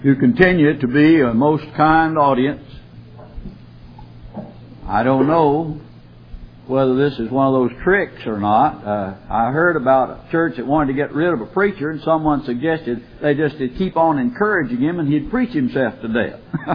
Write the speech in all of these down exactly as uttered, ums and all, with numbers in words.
You continue to be a most kind audience. I don't know whether this is one of those tricks or not. Uh, I heard about a church that wanted to get rid of a preacher, and someone suggested they just to keep on encouraging him and he'd preach himself to death.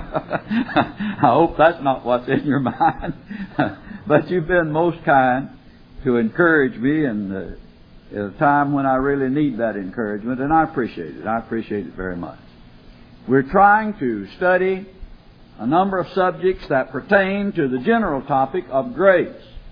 I hope that's not what's in your mind. But you've been most kind to encourage me in the, at a time when I really need that encouragement, and I appreciate it. I appreciate it very much. We're trying to study a number of subjects that pertain to the general topic of grace.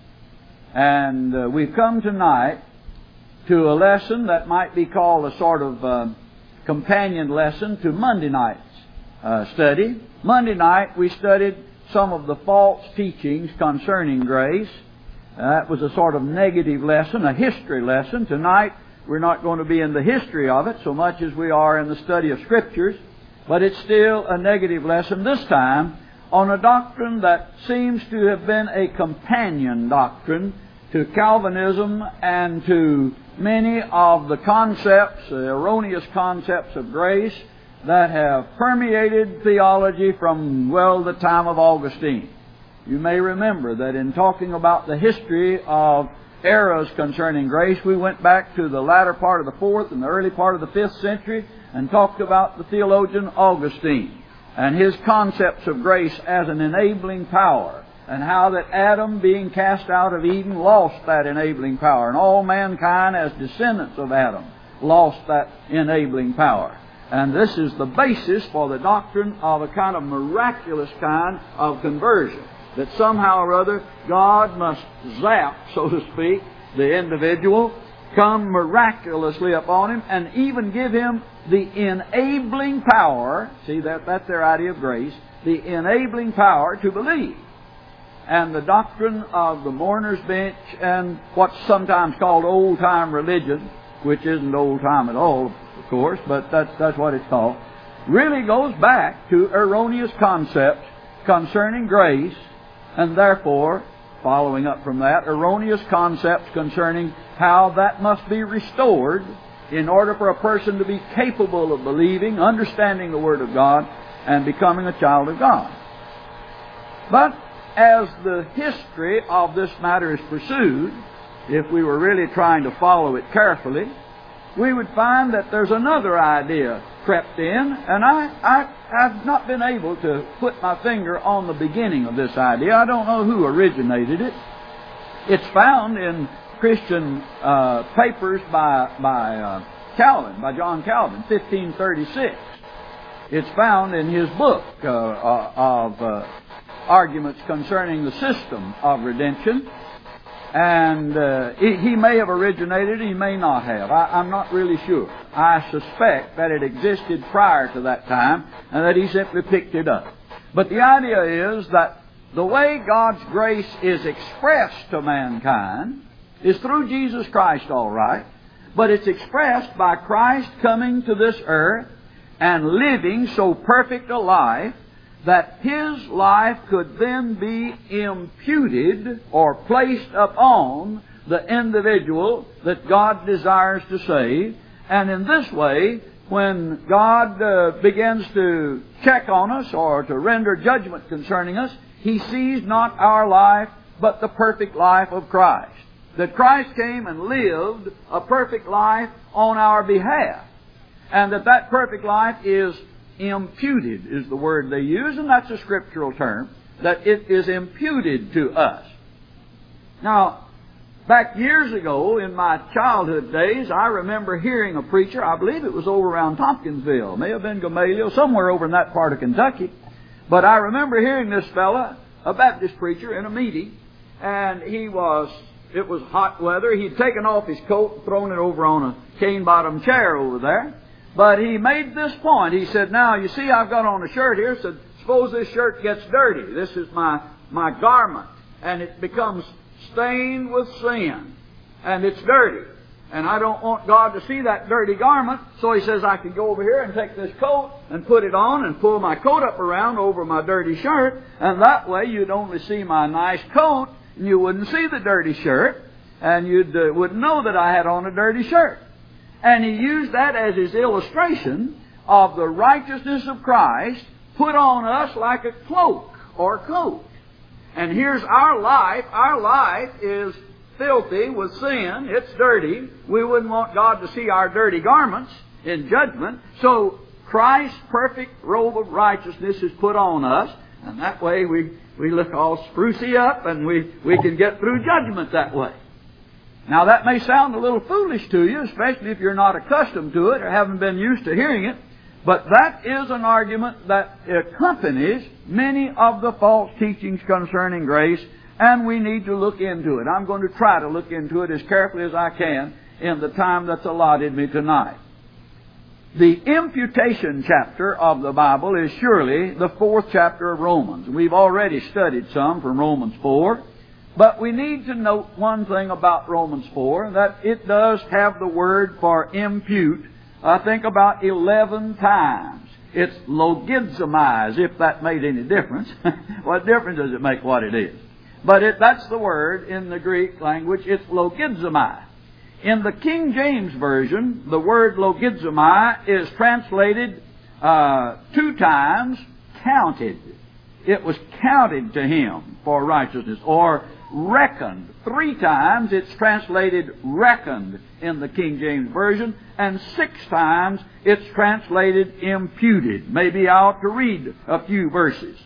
And uh, we've come tonight to a lesson that might be called a sort of uh, companion lesson to Monday night's uh, study. Monday night we studied some of the false teachings concerning grace. Uh, that was a sort of negative lesson, a history lesson. Tonight we're not going to be in the history of it so much as we are in the study of Scriptures. But it's still a negative lesson, this time on a doctrine that seems to have been a companion doctrine to Calvinism and to many of the concepts, the erroneous concepts of grace that have permeated theology from, well, the time of Augustine. You may remember that in talking about the history of eras concerning grace, we went back to the latter part of the fourth and the early part of the fifth century and talked about the theologian Augustine and his concepts of grace as an enabling power, and how that Adam, being cast out of Eden, lost that enabling power, and all mankind as descendants of Adam lost that enabling power. And this is the basis for the doctrine of a kind of miraculous kind of conversion, that somehow or other God must zap, so to speak, the individual, come miraculously upon him, and even give him the enabling power, see that that's their idea of grace, the enabling power to believe. And the doctrine of the mourner's bench and what's sometimes called old-time religion, which isn't old-time at all, of course, but that's, that's what it's called, really goes back to erroneous concepts concerning grace, and therefore, following up from that, erroneous concepts concerning how that must be restored in order for a person to be capable of believing, understanding the Word of God, and becoming a child of God. But as the history of this matter is pursued, if we were really trying to follow it carefully, we would find that there's another idea crept in, and I, I, I've not been able to put my finger on the beginning of this idea. I don't know who originated it. It's found in Christian uh, papers by, by uh, Calvin, by John Calvin, fifteen thirty-six. It's found in his book uh, uh, of uh, arguments concerning the system of redemption. And uh, he, he may have originated, he may not have. I, I'm not really sure. I suspect that it existed prior to that time and that he simply picked it up. But the idea is that the way God's grace is expressed to mankind is through Jesus Christ, all right, but it's expressed by Christ coming to this earth and living so perfect a life that His life could then be imputed or placed upon the individual that God desires to save. And in this way, when God uh, begins to check on us or to render judgment concerning us, He sees not our life, but the perfect life of Christ. That Christ came and lived a perfect life on our behalf. And that that perfect life is imputed, is the word they use, and that's a scriptural term, that it is imputed to us. Now, back years ago, in my childhood days, I remember hearing a preacher, I believe it was over around Tompkinsville, may have been Gamaliel, somewhere over in that part of Kentucky, but I remember hearing this fella, a Baptist preacher, in a meeting, and he was, it was hot weather, he'd taken off his coat and thrown it over on a cane-bottom chair over there. But he made this point. He said, now, you see, I've got on a shirt here. Said, suppose this shirt gets dirty. This is my, my garment. And it becomes stained with sin. And it's dirty. And I don't want God to see that dirty garment. So he says, I can go over here and take this coat and put it on and pull my coat up around over my dirty shirt. And that way you'd only see my nice coat and you wouldn't see the dirty shirt. And you uh, wouldn't know that I had on a dirty shirt. And he used that as his illustration of the righteousness of Christ put on us like a cloak or coat. And here's our life. Our life is filthy with sin. It's dirty. We wouldn't want God to see our dirty garments in judgment. So Christ's perfect robe of righteousness is put on us. And that way we, we look all sprucey up and we, we can get through judgment that way. Now that may sound a little foolish to you, especially if you're not accustomed to it or haven't been used to hearing it. But that is an argument that accompanies many of the false teachings concerning grace, and we need to look into it. I'm going to try to look into it as carefully as I can in the time that's allotted me tonight. The imputation chapter of the Bible is surely the fourth chapter of Romans. We've already studied some from Romans four, but we need to note one thing about Romans four, that it does have the word for impute, I think about eleven times. It's logizomai, if that made any difference. What difference does it make what it is? But it, that's the word in the Greek language. It's logizomai. In the King James Version, the word logizomai is translated uh, two times, counted. It was counted to him for righteousness, or reckoned. Three times it's translated reckoned in the King James Version, and six times it's translated imputed. Maybe I ought to read a few verses.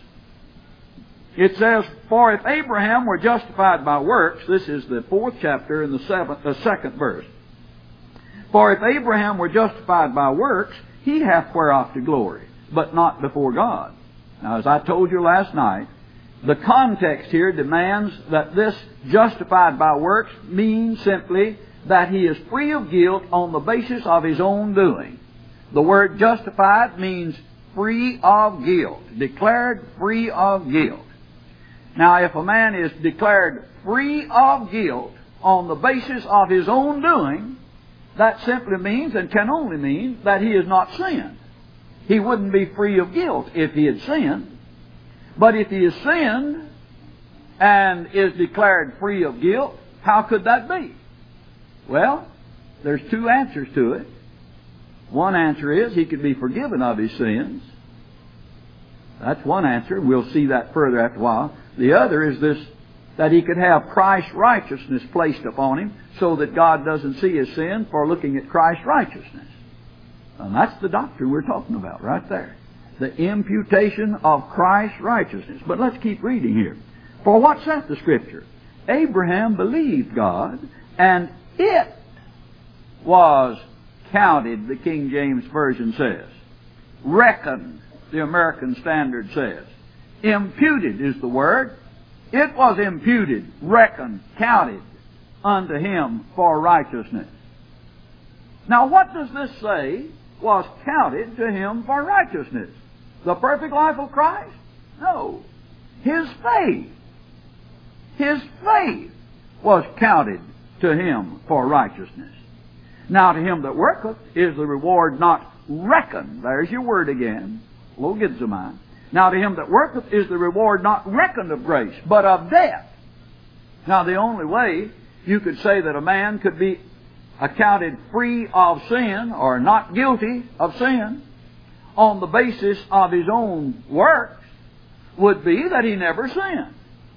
It says, "For if Abraham were justified by works," this is the fourth chapter in the seventh, the second verse. "For if Abraham were justified by works, he hath whereof to glory, but not before God." Now, as I told you last night, the context here demands that this justified by works means simply that he is free of guilt on the basis of his own doing. The word justified means free of guilt, declared free of guilt. Now, if a man is declared free of guilt on the basis of his own doing, that simply means, and can only mean, that he has not sinned. He wouldn't be free of guilt if he had sinned. But if he has sinned and is declared free of guilt, how could that be? Well, there's two answers to it. One answer is he could be forgiven of his sins. That's one answer. We'll see that further after a while. The other is this, that he could have Christ's righteousness placed upon him so that God doesn't see his sin for looking at Christ's righteousness. And that's the doctrine we're talking about right there. The imputation of Christ's righteousness. But let's keep reading here. "For what saith the Scripture? Abraham believed God, and it was counted," the King James Version says. "Reckoned," the American Standard says. "Imputed" is the word. It was imputed, reckoned, counted unto him for righteousness. Now, what does this say was counted to him for righteousness? The perfect life of Christ? No. His faith. His faith was counted to him for righteousness. Now to him that worketh is the reward not reckoned. There's your word again. Logizomai. Now to him that worketh is the reward not reckoned of grace, but of debt. Now the only way you could say that a man could be accounted free of sin or not guilty of sin on the basis of his own works would be that he never sinned.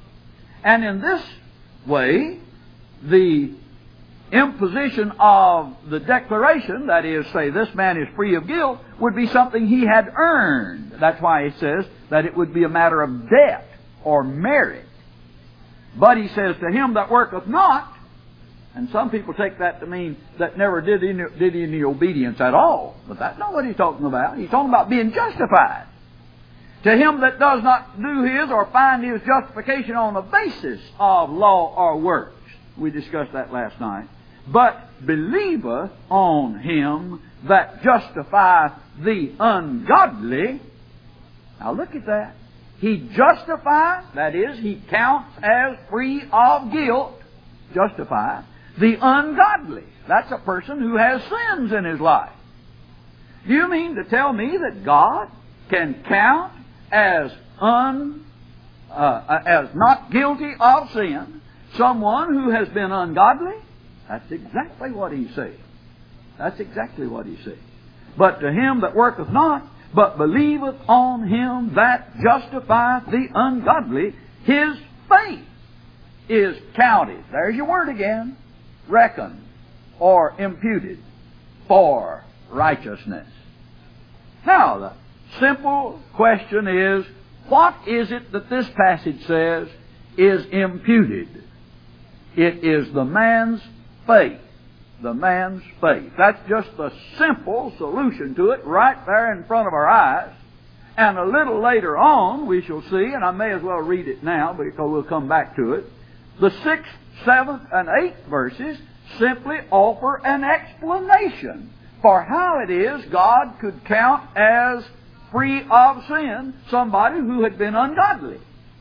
And in this way, the imposition of the declaration, that is, say, this man is free of guilt, would be something he had earned. That's why he says that it would be a matter of debt or merit. But he says, to him that worketh not, and some people take that to mean that never did any, did any obedience at all. But that's not what he's talking about. He's talking about being justified. To him that does not do his or find his justification on the basis of law or works. We discussed that last night. But believeth on him that justifieth the ungodly. Now look at that. He justifies, that is, he counts as free of guilt, justified, the ungodly. That's a person who has sins in his life. Do you mean to tell me that God can count as un, uh, as not guilty of sin someone who has been ungodly? That's exactly what he's saying. That's exactly what he's saying. But to him that worketh not, but believeth on him that justifieth the ungodly, his faith is counted. There's your word again. Reckoned or imputed for righteousness. Now, the simple question is, what is it that this passage says is imputed? It is the man's faith. The man's faith. That's just the simple solution to it right there in front of our eyes. And a little later on we shall see, and I may as well read it now because we'll come back to it, the sixth, seventh, and eighth verses simply offer an explanation for how it is God could count as free of sin somebody who had been ungodly.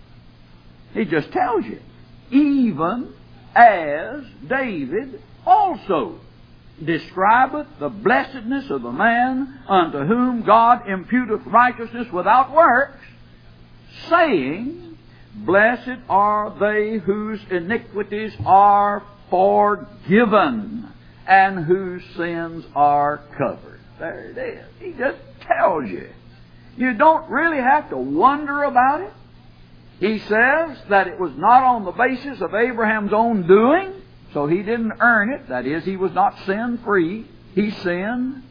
He just tells you, even as David also describeth the blessedness of the man unto whom God imputeth righteousness without works, saying, Blessed are they whose iniquities are forgiven and whose sins are covered. There it is. He just tells you. You don't really have to wonder about it. He says that it was not on the basis of Abraham's own doing, so he didn't earn it. That is, he was not sin-free. He sinned.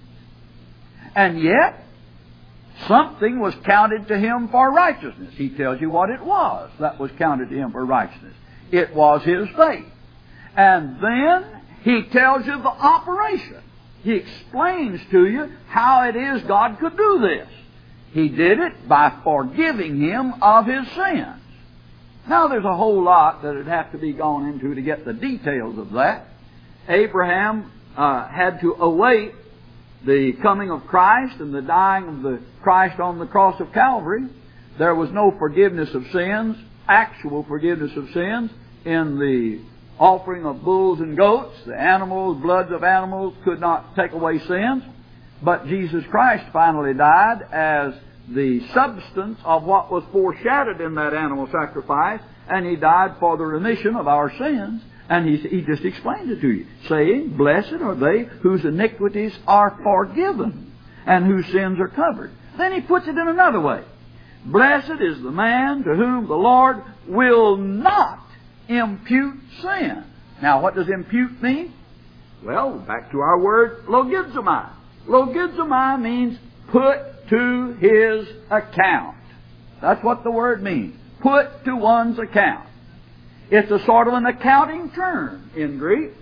And yet, something was counted to him for righteousness. He tells you what it was that was counted to him for righteousness. It was his faith. And then he tells you the operation. He explains to you how it is God could do this. He did it by forgiving him of his sins. Now there's a whole lot that would have to be gone into to get the details of that. Abraham uh, had to await the coming of Christ and the dying of the Christ on the cross of Calvary. There was no forgiveness of sins, actual forgiveness of sins, in the offering of bulls and goats. The animals, bloods of animals could not take away sins. But Jesus Christ finally died as the substance of what was foreshadowed in that animal sacrifice, and He died for the remission of our sins. And he, he just explained it to you, saying, Blessed are they whose iniquities are forgiven and whose sins are covered. Then he puts it in another way. Blessed is the man to whom the Lord will not impute sin. Now, what does impute mean? Well, back to our word, logizomai. Logizomai means put to his account. That's what the word means. Put to one's account. It's a sort of an accounting term in Greek.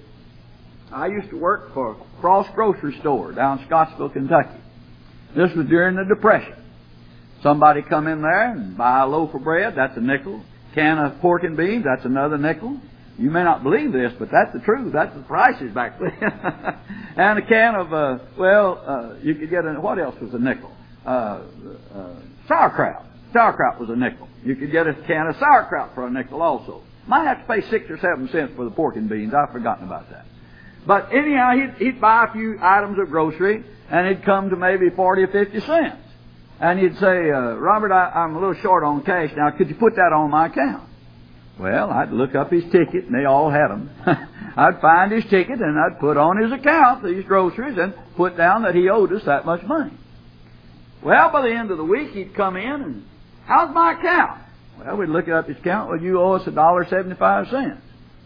I used to work for Frost Grocery Store down in Scottsville, Kentucky. This was during the Depression. Somebody come in there and buy a loaf of bread, that's a nickel. Can of pork and beans, that's another nickel. You may not believe this, but that's the truth. That's the prices back then. And a can of, uh, well, uh, you could get a, what else was a nickel? Uh, uh, sauerkraut. Sauerkraut was a nickel. You could get a can of sauerkraut for a nickel also. Might have to pay six or seven cents for the pork and beans. I've forgotten about that. But anyhow, he'd, he'd buy a few items of grocery, and it'd come to maybe forty or fifty cents. And he'd say, uh, Robert, I, I'm a little short on cash now. Could you put that on my account? Well, I'd look up his ticket, and they all had them. I'd find his ticket, and I'd put on his account these groceries and put down that he owed us that much money. Well, by the end of the week, he'd come in, and how's my account? Well, we'd look up his account. Well, you owe us a dollar seventy-five cents.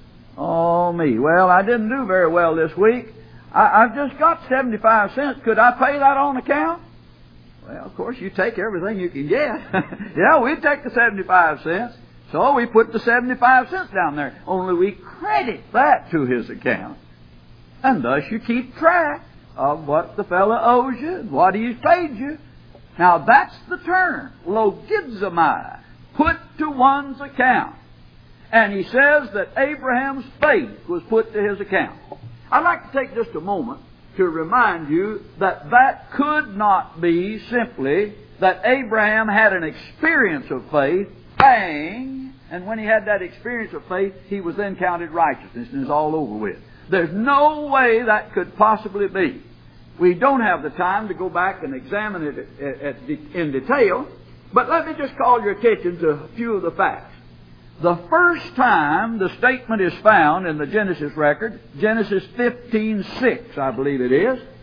Oh, me. Well, I didn't do very well this week. I, I've just got seventy-five cents. Could I pay that on account? Well, of course, you take everything you can get. Yeah, we'd take the seventy-five cents. So we put the seventy-five cents down there. Only we credit that to his account. And thus you keep track of what the fellow owes you and what he's paid you. Now that's the term, logizomai, put to one's account. And he says that Abraham's faith was put to his account. I'd like to take just a moment to remind you that that could not be simply that Abraham had an experience of faith, bang, and when he had that experience of faith, he was then counted righteousness and it's all over with. There's no way that could possibly be. We don't have the time to go back and examine it in detail, but let me just call your attention to a few of the facts. The first time the statement is found in the Genesis record, Genesis fifteen six, I believe it is,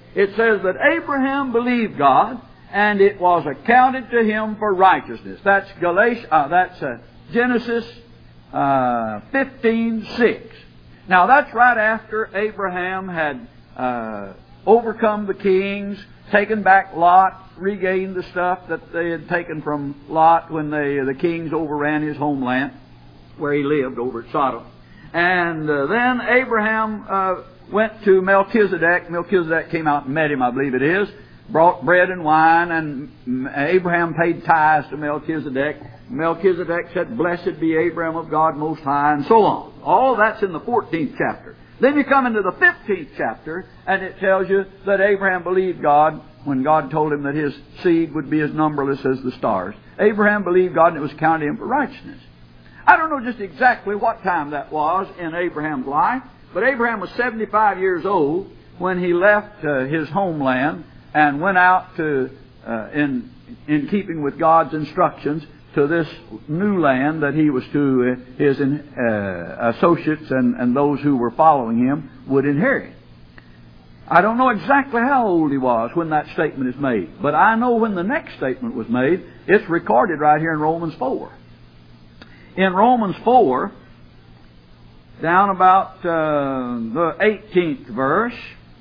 It says that Abraham believed God, and it was accounted to him for righteousness. That's Galatians. Uh, that's uh, Genesis uh, fifteen six. Now that's right after Abraham had uh, overcome the kings, taken back Lot, regained the stuff that they had taken from Lot when they, the kings overran his homeland, where he lived over at Sodom. And uh, then Abraham uh, went to Melchizedek. Melchizedek came out and met him, I believe it is, brought bread and wine, and Abraham paid tithes to Melchizedek. Melchizedek said, "Blessed be Abraham of God Most High," and so on. All that's in the fourteenth chapter. Then you come into the fifteenth chapter, and it tells you that Abraham believed God when God told him that his seed would be as numberless as the stars. Abraham believed God, and it was counted him for righteousness. I don't know just exactly what time that was in Abraham's life, but Abraham was seventy-five years old when he left uh, his homeland and went out to, uh, in in keeping with God's instructions, to this new land that he was to, uh, his uh, associates and, and those who were following him would inherit. I don't know exactly how old he was when that statement is made, but I know when the next statement was made. It's recorded right here in Romans four. In Romans four, down about uh, the eighteenth verse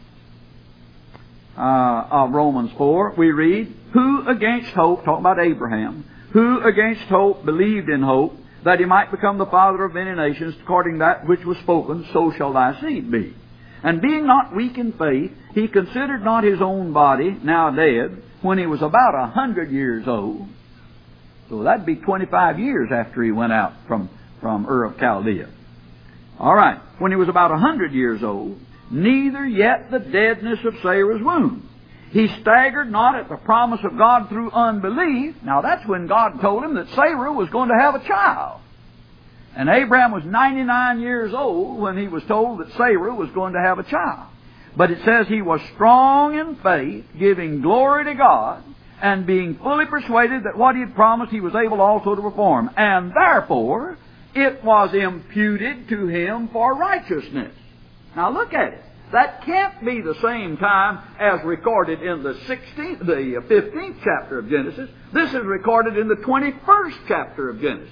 uh, of Romans four, we read, "Who against hope," talking about Abraham, "who against hope believed in hope, that he might become the father of many nations, according to that which was spoken, so shall thy seed be. And being not weak in faith, he considered not his own body, now dead, when he was about a hundred years old." So that'd be twenty-five years after he went out from, from Ur of Chaldea. All right. When he was about a hundred years old, "neither yet the deadness of Sarah's womb. He staggered not at the promise of God through unbelief." Now that's when God told him that Sarah was going to have a child. And Abraham was ninety-nine years old when he was told that Sarah was going to have a child. But it says he was strong in faith, giving glory to God, and being fully persuaded that what he had promised he was able also to perform. And therefore it was imputed to him for righteousness. Now look at it. That can't be the same time as recorded in the sixteenth, the fifteenth chapter of Genesis. This is recorded in the twenty-first chapter of Genesis.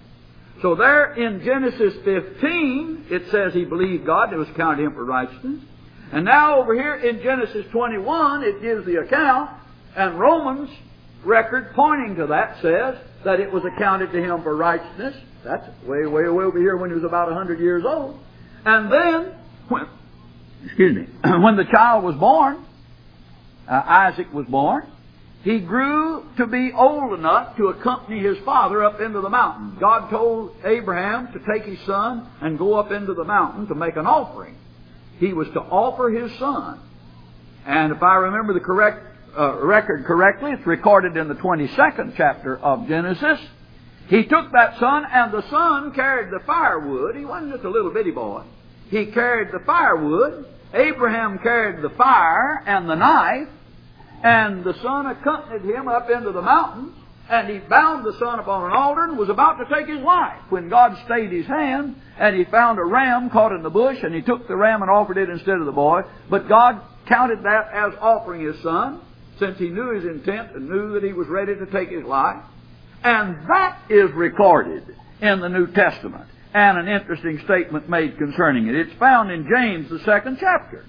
So there in Genesis fifteen, it says he believed God and it was counted him for righteousness. And now over here in Genesis twenty-one, it gives the account, and Romans record pointing to that says that it was accounted to him for righteousness. That's way, way, way over here when he was about a hundred years old. And then, when, excuse me, when the child was born, uh, Isaac was born, he grew to be old enough to accompany his father up into the mountain. God told Abraham to take his son and go up into the mountain to make an offering. He was to offer his son. And if I remember the correct uh, record correctly, it's recorded in the twenty-second chapter of Genesis. He took that son, and the son carried the firewood. He wasn't just a little bitty boy. He carried the firewood. Abraham carried the fire and the knife. And the son accompanied him up into the mountains, and he bound the son upon an altar and was about to take his life when God stayed his hand, and he found a ram caught in the bush, and he took the ram and offered it instead of the boy. But God counted that as offering his son, since he knew his intent and knew that he was ready to take his life. And that is recorded in the New Testament, and an interesting statement made concerning it. It's found in James, the second chapter.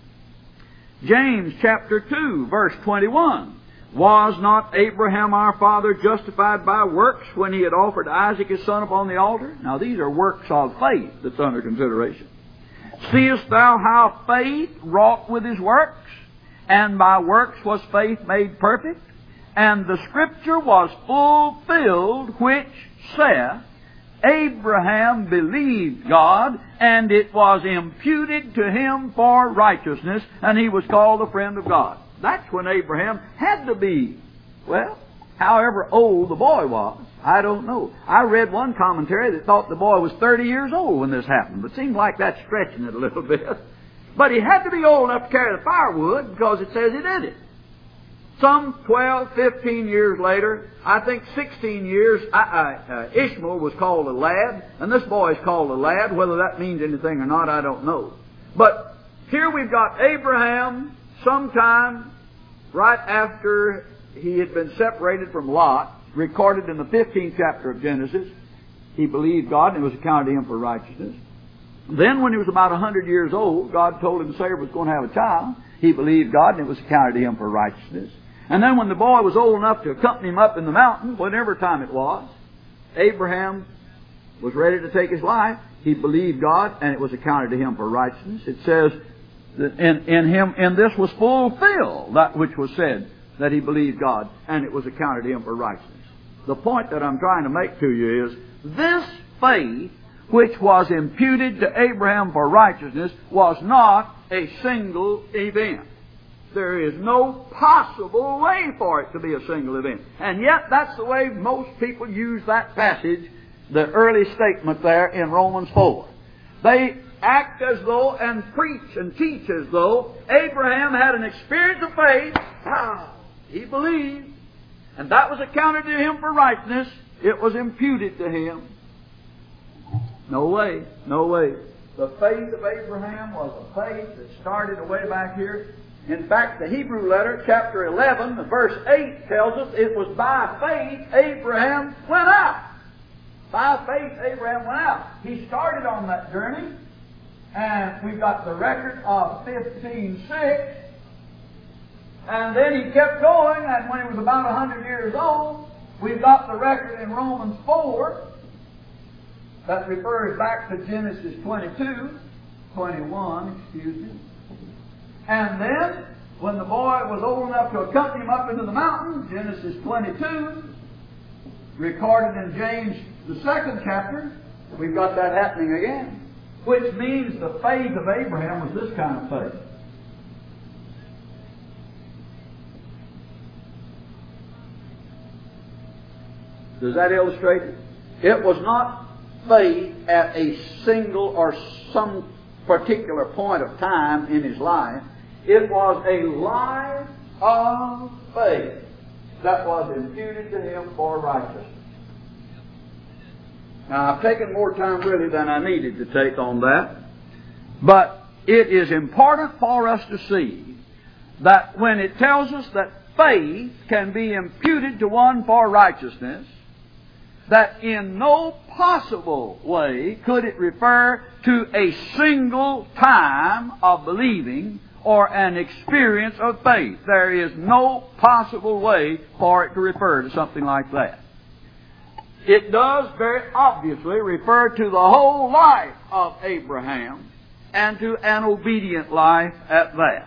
James chapter two, verse twenty-one. "Was not Abraham our father justified by works when he had offered Isaac his son upon the altar?" Now these are works of faith that's under consideration. "Seest thou how faith wrought with his works? And by works was faith made perfect? And the scripture was fulfilled which saith, Abraham believed God, and it was imputed to him for righteousness, and he was called a friend of God." That's when Abraham had to be, well, however old the boy was. I don't know. I read one commentary that thought the boy was thirty years old when this happened, but it seems like that's stretching it a little bit. But he had to be old enough to carry the firewood because it says he did it. Some twelve, fifteen years later, I think sixteen years, uh, uh, Ishmael was called a lad, and this boy is called a lad. Whether that means anything or not, I don't know. But here we've got Abraham, sometime right after he had been separated from Lot, recorded in the fifteenth chapter of Genesis, he believed God and it was accounted to him for righteousness. Then when he was about a hundred years old, God told him Sarah was going to have a child. He believed God and it was accounted to him for righteousness. And then when the boy was old enough to accompany him up in the mountain, whatever time it was, Abraham was ready to take his life. He believed God and it was accounted to him for righteousness. It says that in, in him, and this was fulfilled, that which was said, that he believed God and it was accounted to him for righteousness. The point that I'm trying to make to you is, this faith which was imputed to Abraham for righteousness was not a single event. There is no possible way for it to be a single event. And yet that's the way most people use that passage, the early statement there in Romans four. They act as though and preach and teach as though Abraham had an experience of faith. Ah, he believed. And that was accounted to him for righteousness. It was imputed to him. No way. No way. The faith of Abraham was a faith that started way back here. In fact, the Hebrew letter, chapter eleven, verse eight tells us it was by faith Abraham went out. By faith Abraham went out. He started on that journey, and we've got the record of fifteen six. And then he kept going, and when he was about a hundred years old, we've got the record in Romans four that refers back to Genesis twenty-two, twenty-one, excuse me. And then, when the boy was old enough to accompany him up into the mountain, Genesis twenty-two, recorded in James, the second chapter, we've got that happening again. Which means the faith of Abraham was this kind of faith. Does that illustrate it? It was not faith at a single or some particular point of time in his life. It was a life of faith that was imputed to him for righteousness. Now, I've taken more time really than I needed to take on that, but it is important for us to see that when it tells us that faith can be imputed to one for righteousness, that in no possible way could it refer to a single time of believing or an experience of faith. There is no possible way for it to refer to something like that. It does very obviously refer to the whole life of Abraham and to an obedient life at that.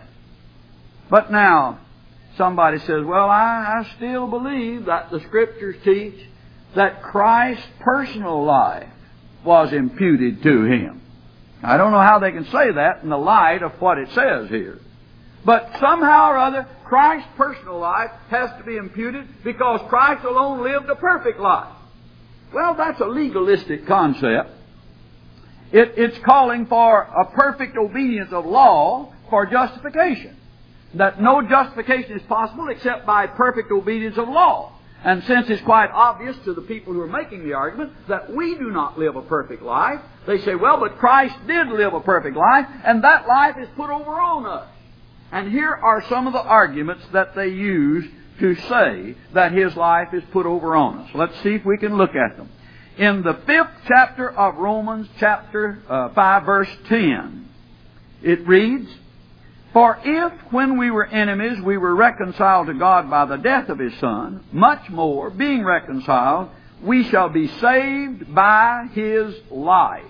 But now, somebody says, well, I, I still believe that the Scriptures teach that Christ's personal life was imputed to him. I don't know how they can say that in the light of what it says here. But somehow or other, Christ's personal life has to be imputed because Christ alone lived a perfect life. Well, that's a legalistic concept. It, it's calling for a perfect obedience of law for justification. That no justification is possible except by perfect obedience of law. And since it's quite obvious to the people who are making the argument that we do not live a perfect life, they say, well, but Christ did live a perfect life, and that life is put over on us. And here are some of the arguments that they use to say that His life is put over on us. Let's see if we can look at them. In the fifth chapter of Romans, chapter uh, five, verse ten, it reads, for if, when we were enemies, we were reconciled to God by the death of His Son, much more, being reconciled, we shall be saved by His life.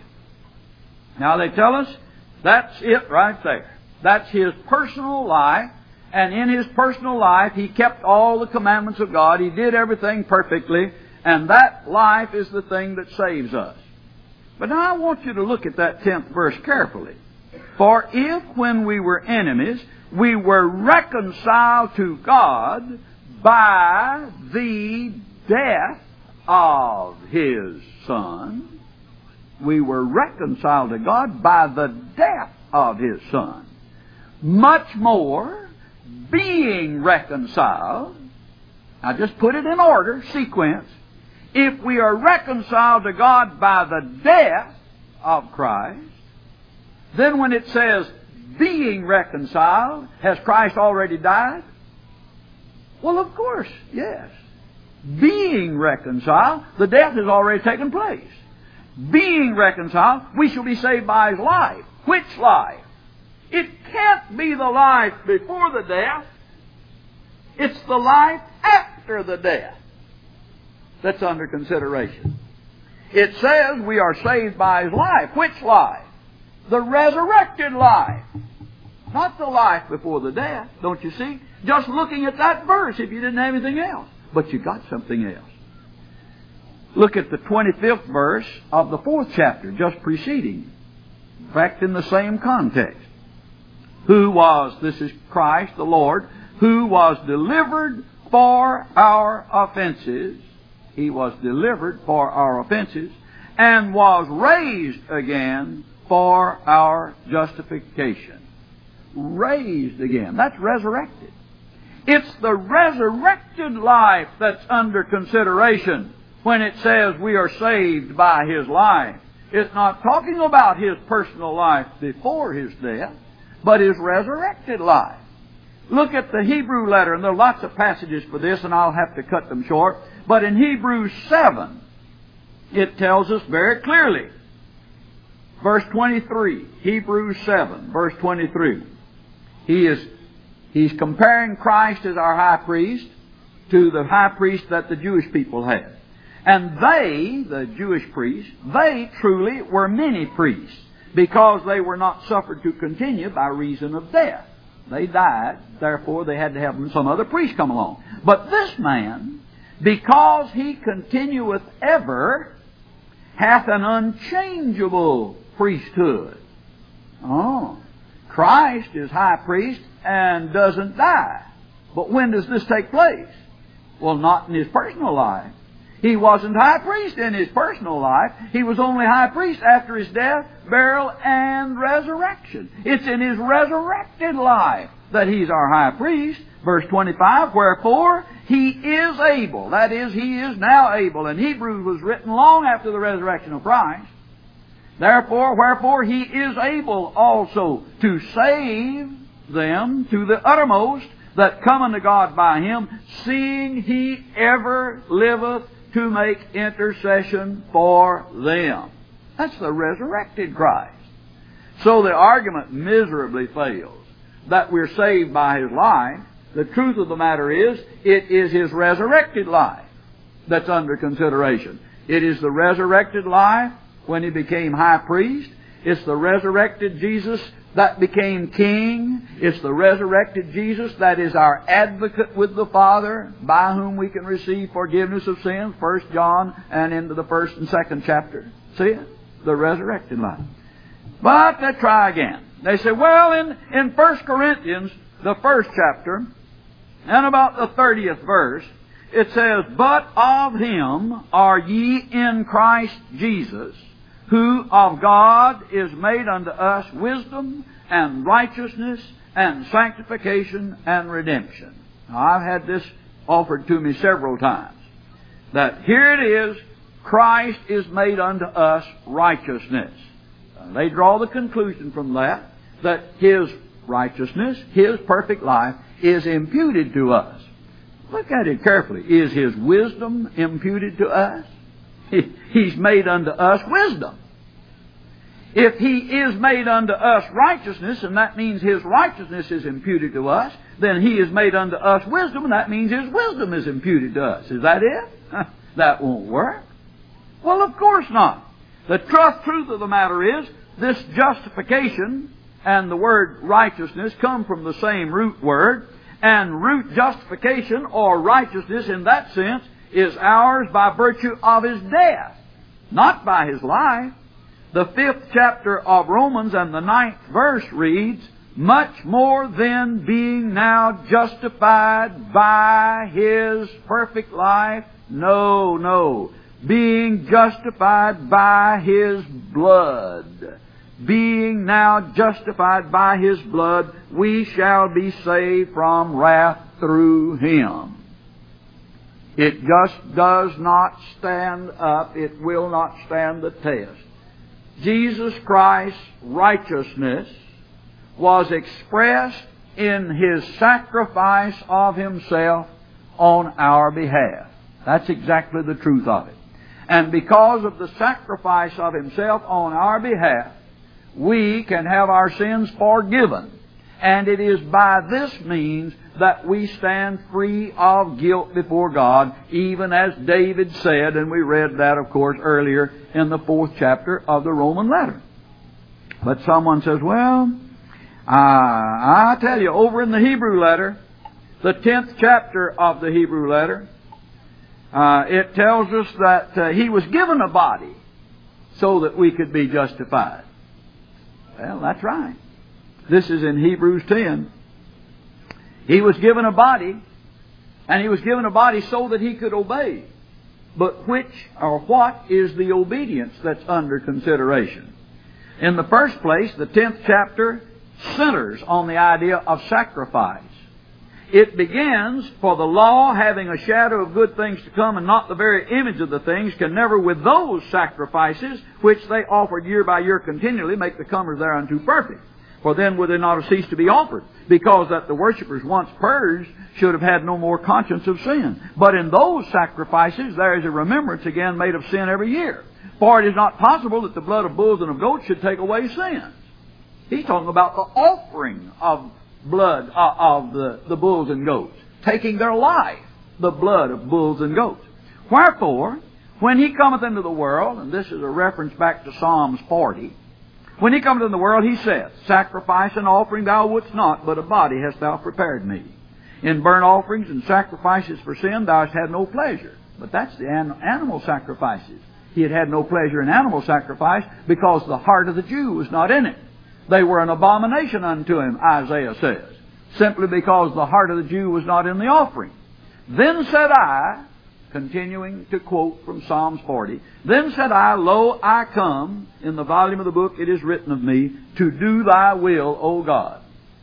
Now they tell us that's it right there. That's His personal life, and in His personal life He kept all the commandments of God. He did everything perfectly, and that life is the thing that saves us. But now I want you to look at that tenth verse carefully. For if, when we were enemies, we were reconciled to God by the death of His Son, we were reconciled to God by the death of His Son. Much more, being reconciled, now just put it in order, sequence, if we are reconciled to God by the death of Christ, then when it says being reconciled. Has Christ already died? Well, of course, yes. Being reconciled, the death has already taken place. Being reconciled, we shall be saved by His life. Which life? It can't be the life before the death. It's the life after the death that's under consideration. It says we are saved by His life. Which life? The resurrected life. Not the life before the death, don't you see? Just looking at that verse if you didn't have anything else. But you got something else. Look at the twenty-fifth verse of the fourth chapter, just preceding. In fact, in the same context. Who was, this is Christ the Lord, who was delivered for our offenses. He was delivered for our offenses and was raised again for our justification. Raised again. That's resurrected. It's the resurrected life that's under consideration when it says we are saved by His life. It's not talking about His personal life before His death, but His resurrected life. Look at the Hebrew letter, and there are lots of passages for this, and I'll have to cut them short. But in Hebrews seven, it tells us very clearly. Verse twenty-three, Hebrews seven, verse twenty-three. He is He's comparing Christ as our high priest to the high priest that the Jewish people had. And they, the Jewish priests, they truly were many priests, because they were not suffered to continue by reason of death. They died, therefore they had to have some other priest come along. But this man, because He continueth ever, hath an unchangeable priesthood. Oh, Christ is high priest and doesn't die. But when does this take place? Well, not in His personal life. He wasn't high priest in His personal life. He was only high priest after His death, burial, and resurrection. It's in His resurrected life that He's our high priest. Verse twenty-five, wherefore He is able. That is, He is now able. And Hebrews was written long after the resurrection of Christ. Therefore, wherefore He is able also to save them to the uttermost that come unto God by Him, seeing He ever liveth to make intercession for them. That's the resurrected Christ. So the argument miserably fails that we're saved by His life. The truth of the matter is, it is His resurrected life that's under consideration. It is the resurrected life when He became high priest. It's the resurrected Jesus that became king. It's the resurrected Jesus that is our advocate with the Father, by whom we can receive forgiveness of sins, First John and into the first and second chapter. See it? The resurrected life. But they try again. They say, well, in, in First Corinthians, the first chapter, and about the thirtieth verse, it says, but of Him are ye in Christ Jesus, who of God is made unto us wisdom and righteousness and sanctification and redemption. Now, I've had this offered to me several times, that here it is, Christ is made unto us righteousness. Uh, they draw the conclusion from that, that His righteousness, His perfect life, is imputed to us. Look at it carefully. Is His wisdom imputed to us? He's made unto us wisdom. If He is made unto us righteousness, and that means His righteousness is imputed to us, then He is made unto us wisdom, and that means His wisdom is imputed to us. Is that it? That won't work. Well, of course not. The truth, truth of the matter is, this justification and the word righteousness come from the same root word, and root justification or righteousness in that sense is ours by virtue of His death, not by His life. The fifth chapter of Romans and the ninth verse reads, much more than being now justified by His perfect life, no, no, being justified by His blood. Being now justified by His blood, we shall be saved from wrath through Him. It just does not stand up. It will not stand the test. Jesus Christ's righteousness was expressed in His sacrifice of Himself on our behalf. That's exactly the truth of it. And because of the sacrifice of Himself on our behalf, we can have our sins forgiven. And it is by this means that we stand free of guilt before God, even as David said, and we read that, of course, earlier in the fourth chapter of the Roman letter. But someone says, well, uh, I tell you, over in the Hebrew letter, the tenth chapter of the Hebrew letter, uh, it tells us that uh, He was given a body so that we could be justified. Well, that's right. This is in Hebrews ten. He was given a body, and He was given a body so that He could obey. But which or what is the obedience that's under consideration? In the first place, the tenth chapter centers on the idea of sacrifice. It begins, for the law, having a shadow of good things to come and not the very image of the things, can never with those sacrifices which they offered year by year continually make the comers thereunto perfect. For then would they not have ceased to be offered, because that the worshippers once purged should have had no more conscience of sin. But in those sacrifices there is a remembrance again made of sin every year. For it is not possible that the blood of bulls and of goats should take away sins. He's talking about the offering of blood uh, of the, the bulls and goats, taking their life, the blood of bulls and goats. Wherefore, when He cometh into the world, and this is a reference back to Psalms forty, when He cometh into the world, He saith, sacrifice and offering thou wouldst not, but a body hast thou prepared me. In burnt offerings and sacrifices for sin thou hast had no pleasure. But that's the an- animal sacrifices. He had had no pleasure in animal sacrifice because the heart of the Jew was not in it. They were an abomination unto Him, Isaiah says, simply because the heart of the Jew was not in the offering. Then said I, continuing to quote from Psalms forty, then said I, lo, I come, in the volume of the book it is written of me, to do Thy will, O God.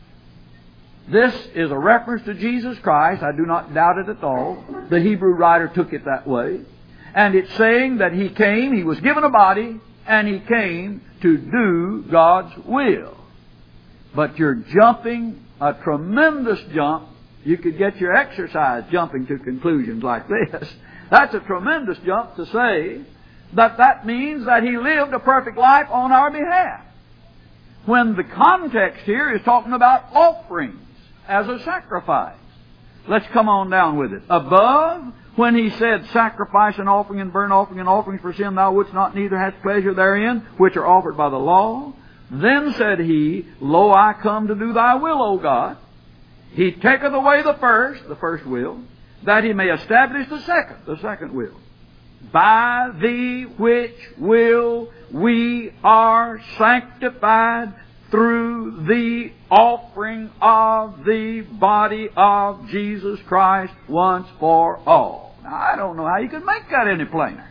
This is a reference to Jesus Christ. I do not doubt it at all. The Hebrew writer took it that way. And it's saying that He came, He was given a body, and He came to do God's will. But you're jumping a tremendous jump. You could get your exercise jumping to conclusions like this. That's a tremendous jump to say that that means that He lived a perfect life on our behalf. When the context here is talking about offerings as a sacrifice. Let's come on down with it. Above, when He said, sacrifice and offering and burnt offering and offerings for sin thou wouldst not, neither hast pleasure therein, which are offered by the law. Then said He, lo, I come to do Thy will, O God. He taketh away the first, the first will, that He may establish the second, the second will. By the which will we are sanctified through the offering of the body of Jesus Christ once for all. Now, I don't know how you could make that any plainer.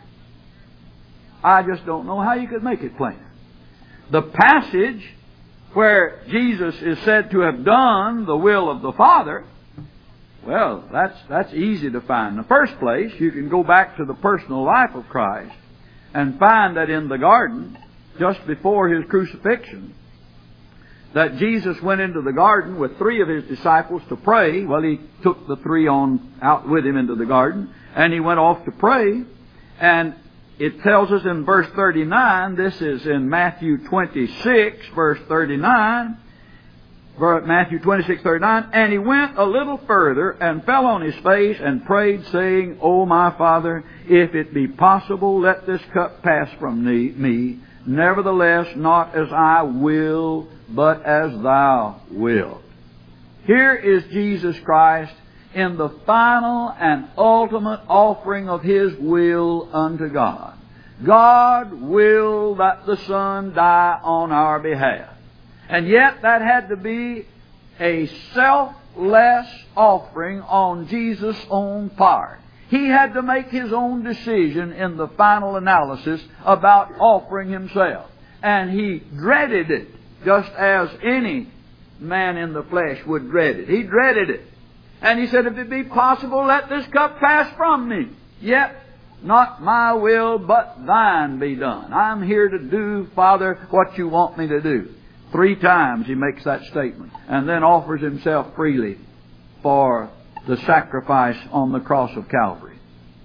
I just don't know how you could make it plainer. The passage where Jesus is said to have done the will of the Father, well, that's that's easy to find. In the first place, you can go back to the personal life of Christ and find that in the garden, just before His crucifixion, that Jesus went into the garden with three of His disciples to pray. Well, He took the three on out with Him into the garden, and He went off to pray. And it tells us in verse thirty-nine, this is in Matthew twenty-six, verse thirty-nine, Matthew twenty-six, thirty-nine, and He went a little further and fell on His face and prayed, saying, O my Father, if it be possible, let this cup pass from me. Nevertheless, not as I will, but as Thou wilt. Here is Jesus Christ in the final and ultimate offering of His will unto God. God willed that the Son die on our behalf. And yet that had to be a selfless offering on Jesus' own part. He had to make His own decision in the final analysis about offering Himself. And He dreaded it, just as any man in the flesh would dread it. He dreaded it. And He said, if it be possible, let this cup pass from me. Yet, not my will, but Thine be done. I'm here to do, Father, what You want me to do. Three times he makes that statement, and then offers himself freely for the sacrifice on the cross of Calvary.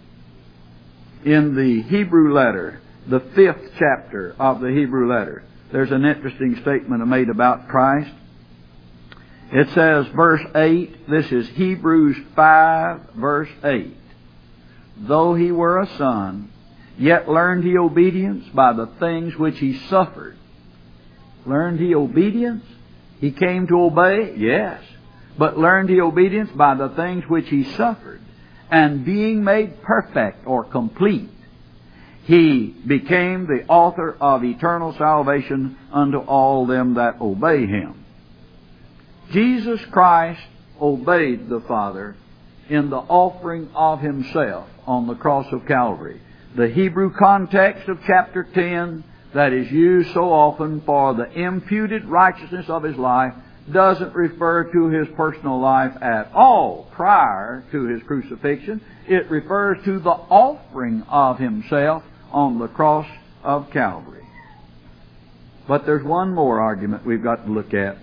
In the Hebrew letter, the fifth chapter of the Hebrew letter, there's an interesting statement made about Christ. It says, verse eight, this is Hebrews five, verse eight. Though he were a son, yet learned he obedience by the things which he suffered. Learned he obedience? He came to obey? Yes. But learned he obedience by the things which he suffered. And being made perfect or complete, he became the author of eternal salvation unto all them that obey him. Jesus Christ obeyed the Father in the offering of himself on the cross of Calvary. The Hebrew context of chapter ten that is used so often for the imputed righteousness of his life doesn't refer to his personal life at all prior to his crucifixion. It refers to the offering of himself on the cross of Calvary. But there's one more argument we've got to look at.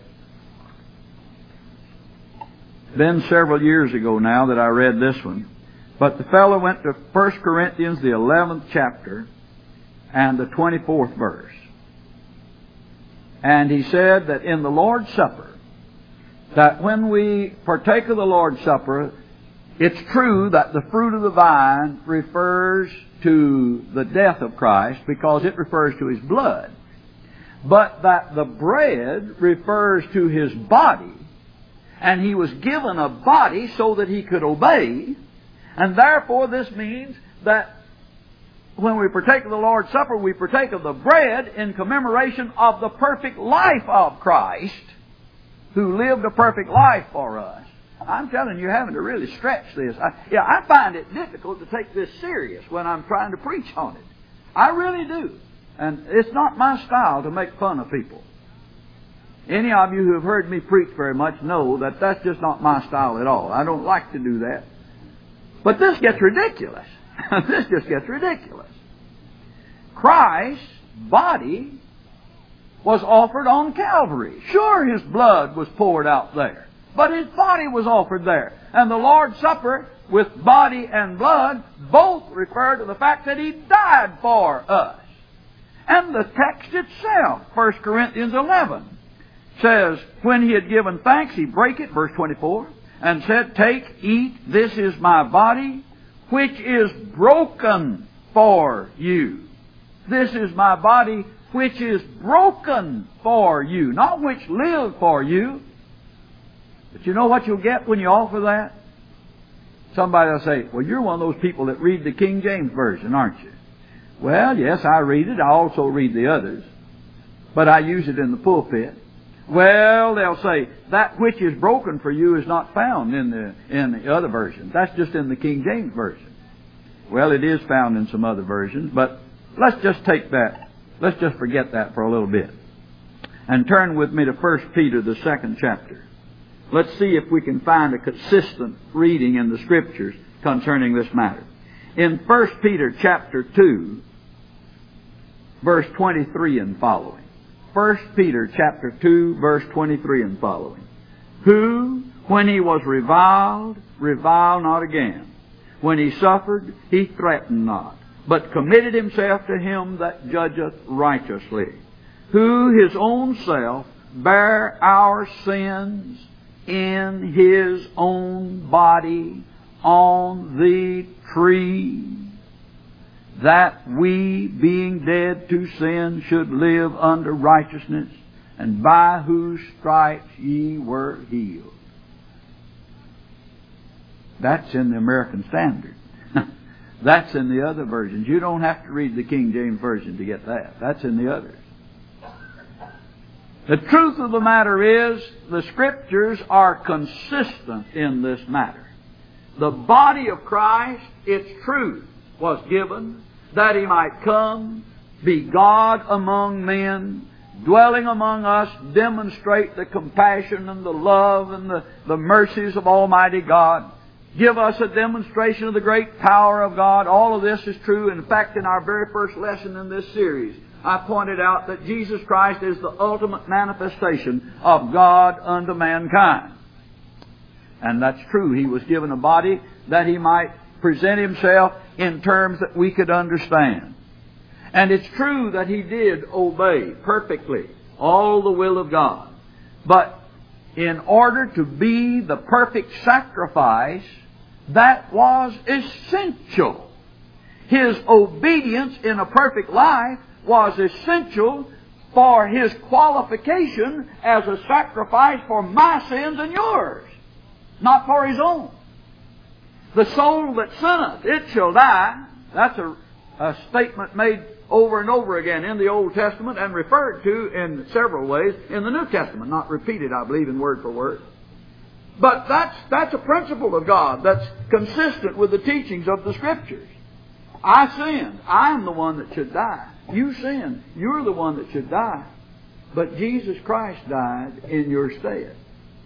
Been several years ago now that I read this one. But the fellow went to First Corinthians, the eleventh chapter, and the twenty-fourth verse. And he said that in the Lord's Supper, that when we partake of the Lord's Supper, it's true that the fruit of the vine refers to the death of Christ because it refers to His blood. But that the bread refers to His body, and He was given a body so that He could obey. And therefore this means that when we partake of the Lord's Supper, we partake of the bread in commemoration of the perfect life of Christ, who lived a perfect life for us. I'm telling you, having to really stretch this. I, yeah, I find it difficult to take this serious when I'm trying to preach on it. I really do. And it's not my style to make fun of people. Any of you who have heard me preach very much know that that's just not my style at all. I don't like to do that. But this gets ridiculous. This just gets ridiculous. Christ's body was offered on Calvary. Sure, His blood was poured out there, but His body was offered there. And the Lord's Supper, with body and blood, both refer to the fact that He died for us. And the text itself, First Corinthians eleven, says, when He had given thanks, He brake it, verse twenty-four, and said, take, eat, this is my body, which is broken for you. This is my body, which is broken for you. Not which lived for you. But you know what you'll get when you offer that? Somebody will say, well, you're one of those people that read the King James Version, aren't you? Well, yes, I read it. I also read the others. But I use it in the pulpit. Well, they'll say, that which is broken for you is not found in the in the other versions. That's just in the King James Version. Well, it is found in some other versions, but let's just take that. Let's just forget that for a little bit. And turn with me to First Peter, the second chapter. Let's see if we can find a consistent reading in the Scriptures concerning this matter. In First Peter chapter two, verse twenty-three and following. First Peter chapter two, verse twenty-three and following. Who, when he was reviled, reviled not again. When he suffered, he threatened not, but committed himself to Him that judgeth righteously. Who his own self bare our sins in His own body on the tree, that we, being dead to sin, should live unto righteousness, and by whose stripes ye were healed. That's in the American Standard. That's in the other versions. You don't have to read the King James Version to get that. That's in the others. The truth of the matter is, the Scriptures are consistent in this matter. The body of Christ, its truth, was given that He might come, be God among men, dwelling among us, demonstrate the compassion and the love and the, the mercies of Almighty God, give us a demonstration of the great power of God. All of this is true. In fact, in our very first lesson in this series, I pointed out that Jesus Christ is the ultimate manifestation of God unto mankind. And that's true. He was given a body that He might present Himself in terms that we could understand. And it's true that He did obey perfectly all the will of God. But in order to be the perfect sacrifice, that was essential. His obedience in a perfect life was essential for His qualification as a sacrifice for my sins and yours, not for His own. The soul that sinneth, it shall die. That's a, a statement made over and over again in the Old Testament and referred to in several ways in the New Testament. Not repeated, I believe, in word for word. But that's, that's a principle of God that's consistent with the teachings of the Scriptures. I sinned. I'm the one that should die. You sinned. You're the one that should die. But Jesus Christ died in your stead.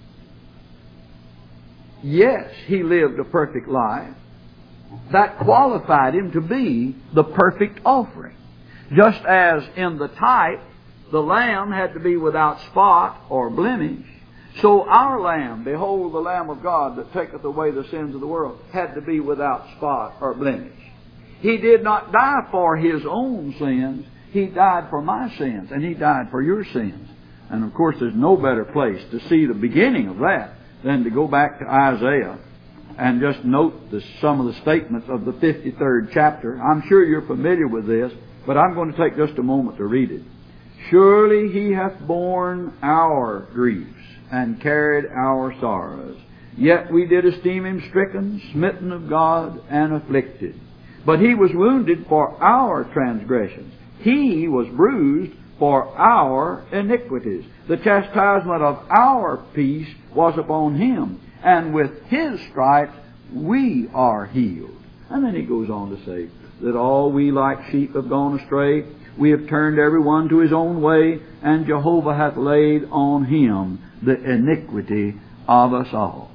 Yes, He lived a perfect life. That qualified Him to be the perfect offering. Just as in the type, the lamb had to be without spot or blemish, so our Lamb, behold the Lamb of God that taketh away the sins of the world, had to be without spot or blemish. He did not die for His own sins. He died for my sins, and He died for your sins. And of course, there's no better place to see the beginning of that than to go back to Isaiah and just note the, some of the statements of the fifty-third chapter. I'm sure you're familiar with this, but I'm going to take just a moment to read it. Surely He hath borne our griefs and carried our sorrows. Yet we did esteem Him stricken, smitten of God, and afflicted. But He was wounded for our transgressions. He was bruised for our iniquities. The chastisement of our peace was upon Him, and with His stripes we are healed. And then He goes on to say that all we like sheep have gone astray. We have turned every one to his own way, and Jehovah hath laid on Him the iniquity of us all.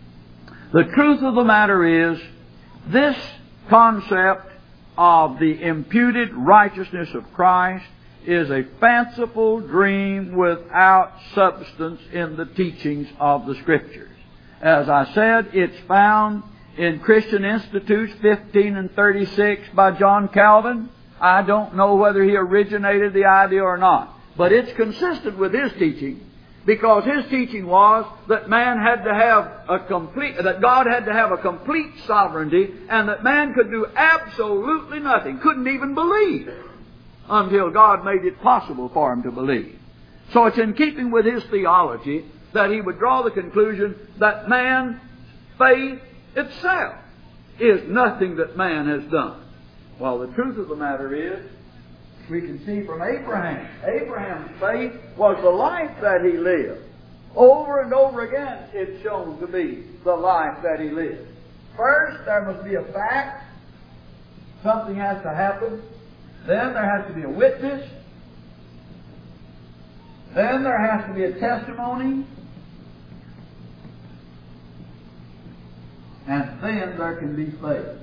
The truth of the matter is, this concept of the imputed righteousness of Christ is a fanciful dream without substance in the teachings of the Scriptures. As I said, it's found in Christian Institutes fifteen and thirty-six by John Calvin. I don't know whether he originated the idea or not, but it's consistent with his teaching, because his teaching was that man had to have a complete, that God had to have a complete sovereignty, and that man could do absolutely nothing, couldn't even believe, until God made it possible for him to believe. So it's in keeping with his theology that he would draw the conclusion that man's faith itself is nothing that man has done. Well, the truth of the matter is, we can see from Abraham. Abraham's faith was the life that he lived. Over and over again, it's shown to be the life that he lived. First, there must be a fact. Something has to happen. Then there has to be a witness. Then there has to be a testimony. And then there can be faith.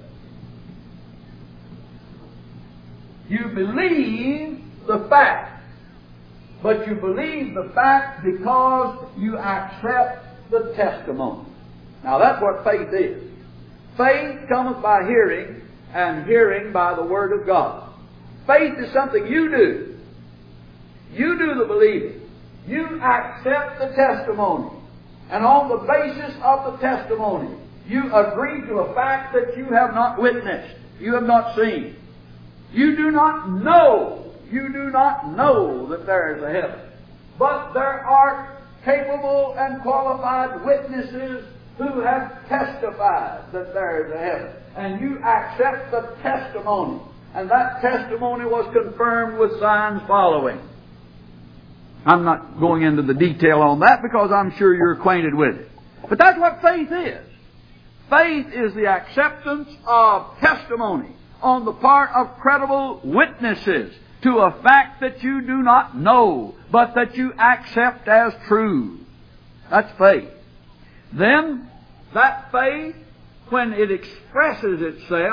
You believe the fact, but you believe the fact because you accept the testimony. Now that's what faith is. Faith cometh by hearing, and hearing by the Word of God. Faith is something you do. You do the believing. You accept the testimony. And on the basis of the testimony, you agree to a fact that you have not witnessed, you have not seen. You do not know, you do not know that there is a heaven. But there are capable and qualified witnesses who have testified that there is a heaven. And you accept the testimony. And that testimony was confirmed with signs following. I'm not going into the detail on that because I'm sure you're acquainted with it. But that's what faith is. Faith is the acceptance of testimony on the part of credible witnesses to a fact that you do not know, but that you accept as true. That's faith. Then, that faith, when it expresses itself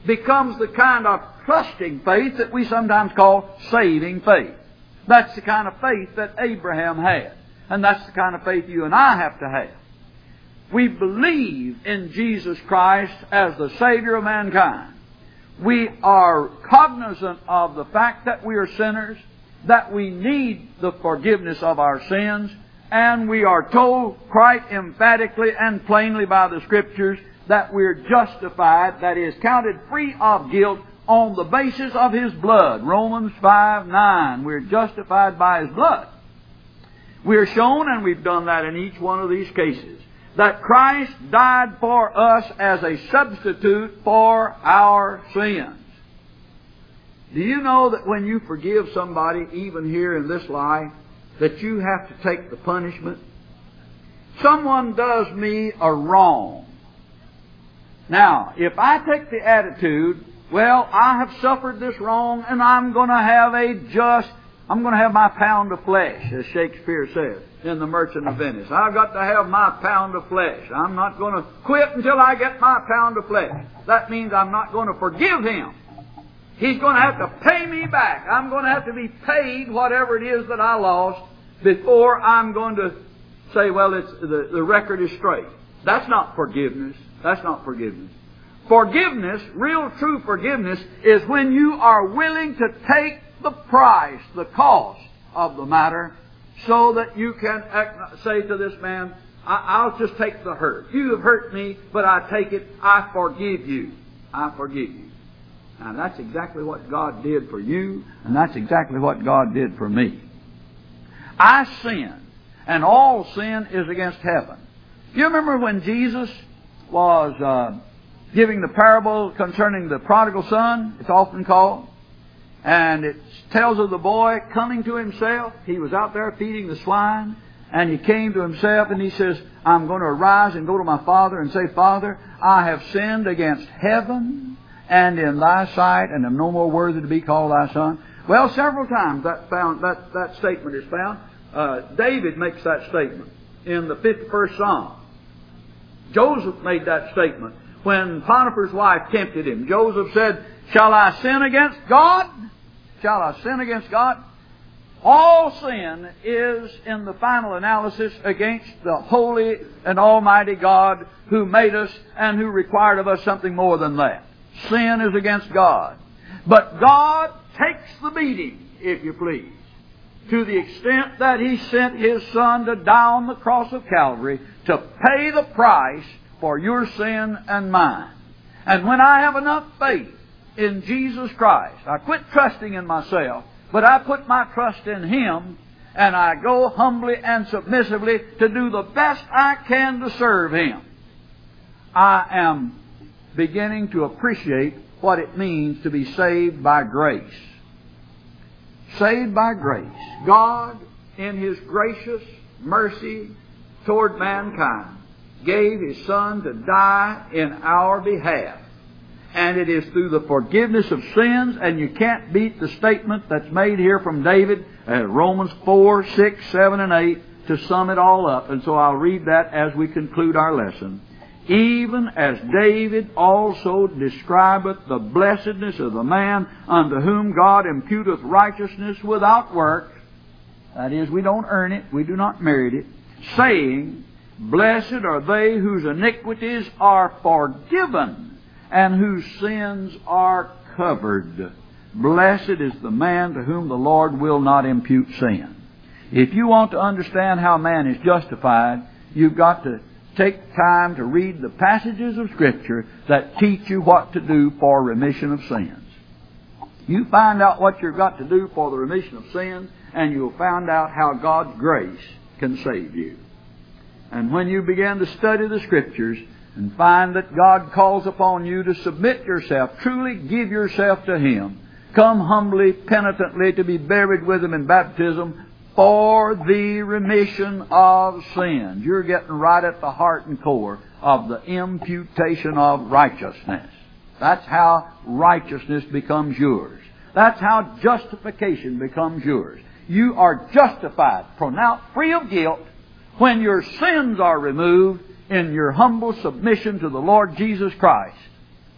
becomes the kind of trusting faith that we sometimes call saving faith. That's the kind of faith that Abraham had. And that's the kind of faith you and I have to have. We believe in Jesus Christ as the Savior of mankind. We are cognizant of the fact that we are sinners, that we need the forgiveness of our sins, and we are told quite emphatically and plainly by the Scriptures that we're justified, that is, counted free of guilt on the basis of His blood. Romans five nine. We're justified by His blood. We're shown, and we've done that in each one of these cases, that Christ died for us as a substitute for our sins. Do you know that when you forgive somebody, even here in this life, that you have to take the punishment? Someone does me a wrong. Now, if I take the attitude, well, I have suffered this wrong and I'm going to have a just, I'm going to have my pound of flesh, as Shakespeare says in The Merchant of Venice. I've got to have my pound of flesh. I'm not going to quit until I get my pound of flesh. That means I'm not going to forgive him. He's going to have to pay me back. I'm going to have to be paid whatever it is that I lost before I'm going to say, well, it's, the, the record is straight. That's not forgiveness. That's not forgiveness. Forgiveness, real true forgiveness, is when you are willing to take the price, the cost of the matter, so that you can say to this man, I'll just take the hurt. You have hurt me, but I take it. I forgive you. I forgive you. Now that's exactly what God did for you, and that's exactly what God did for me. I sinned, and all sin is against heaven. You remember when Jesus was uh, giving the parable concerning the prodigal son, it's often called, and it tells of the boy coming to himself. He was out there feeding the swine, and he came to himself, and he says, I'm going to arise and go to my father and say, Father, I have sinned against heaven and in thy sight, and am no more worthy to be called thy son. Well, several times that found that, that statement is found. Uh, David makes that statement in the fifty-first Psalm. Joseph made that statement when Potiphar's wife tempted him. Joseph said, shall I sin against God? Shall I sin against God? All sin is, in the final analysis, against the holy and almighty God who made us and who required of us something more than that. Sin is against God. But God takes the beating, if you please, to the extent that He sent His Son to die on the cross of Calvary to pay the price for your sin and mine. And when I have enough faith in Jesus Christ, I quit trusting in myself, but I put my trust in Him, and I go humbly and submissively to do the best I can to serve Him. I am beginning to appreciate what it means to be saved by grace. Saved by grace. God, in His gracious mercy toward mankind, gave His Son to die in our behalf. And it is through the forgiveness of sins, and you can't beat the statement that's made here from David, uh, Romans four, six, seven, and eight, to sum it all up. And so I'll read that as we conclude our lesson. Even as David also describeth the blessedness of the man unto whom God imputeth righteousness without works, that is, we don't earn it, we do not merit it, saying, blessed are they whose iniquities are forgiven, and whose sins are covered. Blessed is the man to whom the Lord will not impute sin. If you want to understand how man is justified, you've got to take time to read the passages of Scripture that teach you what to do for remission of sins. You find out what you've got to do for the remission of sins, and you'll find out how God's grace can save you. And when you begin to study the Scriptures and find that God calls upon you to submit yourself, truly give yourself to Him, come humbly, penitently to be buried with Him in baptism for the remission of sins. You're getting right at the heart and core of the imputation of righteousness. That's how righteousness becomes yours. That's how justification becomes yours. You are justified, pronounced free of guilt, when your sins are removed in your humble submission to the Lord Jesus Christ.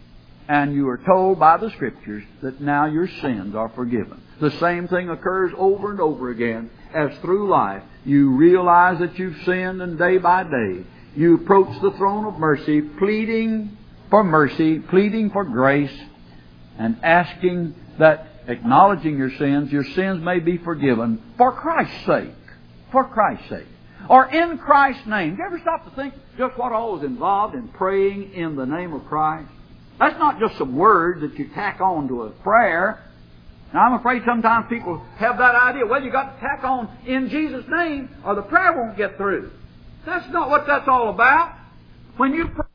and you are told by the Scriptures that now your sins are forgiven. The same thing occurs over and over again as through life you realize that you've sinned, and day by day you approach the throne of mercy, pleading for mercy, pleading for grace, and asking that, acknowledging your sins, your sins may be forgiven for Christ's sake. For Christ's sake. Or in Christ's name. Do you ever stop to think just what all is involved in praying in the name of Christ? That's not just some words that you tack on to a prayer. Now, I'm afraid sometimes people have that idea. Well, you got to tack on in Jesus' name or the prayer won't get through. That's not what that's all about. When you pray